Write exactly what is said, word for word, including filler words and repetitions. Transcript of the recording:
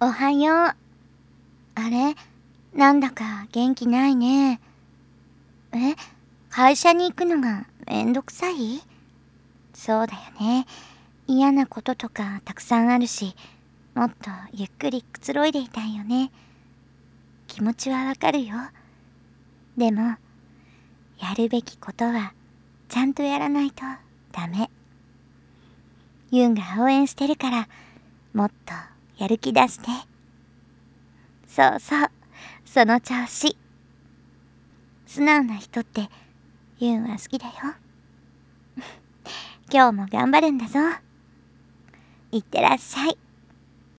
おはよう。あれ、なんだか元気ないね。え、会社に行くのがめんどくさい？そうだよね。嫌なこととかたくさんあるし、もっとゆっくりくつろいでいたいよね。気持ちはわかるよ。でも、やるべきことはちゃんとやらないとダメ。ユンが応援してるから、もっとやる気出して。そうそう、その調子。素直な人ってユンは好きだよ。今日も頑張るんだぞ。いってらっしゃい。